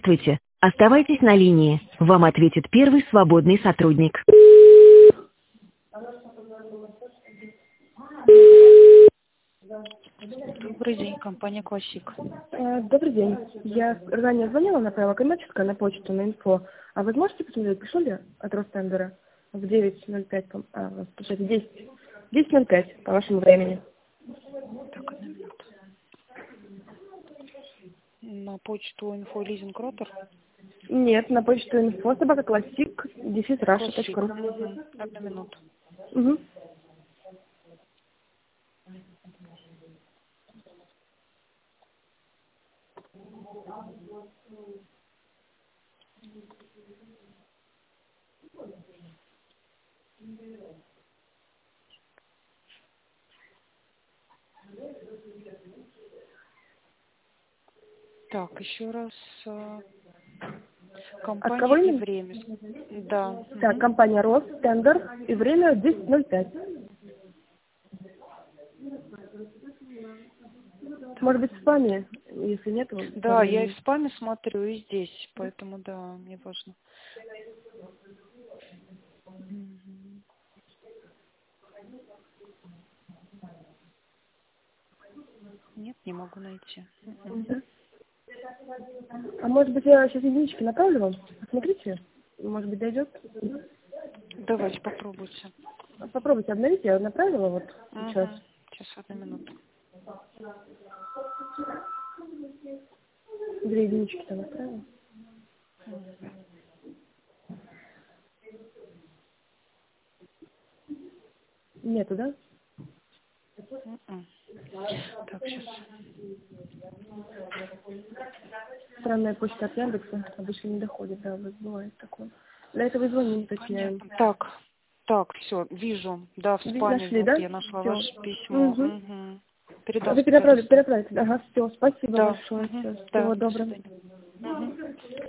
Здравствуйте. Оставайтесь на линии. Вам ответит первый свободный сотрудник. Добрый день, компания «Классик». Добрый день. Я ранее звонила, направила коммерческое на почту, на инфо. А вы можете посмотреть, пришло ли от Ростендера в 9:05, получается, 10:05 по вашему времени? Так, одну минуту. На почту info-leasing-ротор? Нет, на почту инфо, собака классик, _russia.ru. Угу. Одну минуту. Угу. Так, еще раз. От Компания кого и именно? время. Да. Так, компания Ростендер и время 10:05. Может быть, в спаме, если нет, то по Да, я и времени. в спаме смотрю, и здесь, поэтому да, мне важно. Мгм. Нет, не могу найти. Мгм. А может быть, я сейчас единички направлю вам? Посмотрите, может быть, дойдет. Давайте попробуйте. Попробуйте обновить, я направила вот сейчас. Угу. Сейчас, одну минуту. 2 единички там отправила. Нету, да? Мгм. Так, сейчас. Странная почта от Яндекса обычно не доходит, да, вот бывает такое. Для этого и звоним, уточняем. Понятно. Так, все, вижу. Да, в Вы спаме нашли, вот да? я нашла Все. ваше письмо. Угу. Угу. Передам Вы специалистам. переправите. Ага, все, спасибо Да, большое. Всё, да, всего до доброго. свидания. Мгм.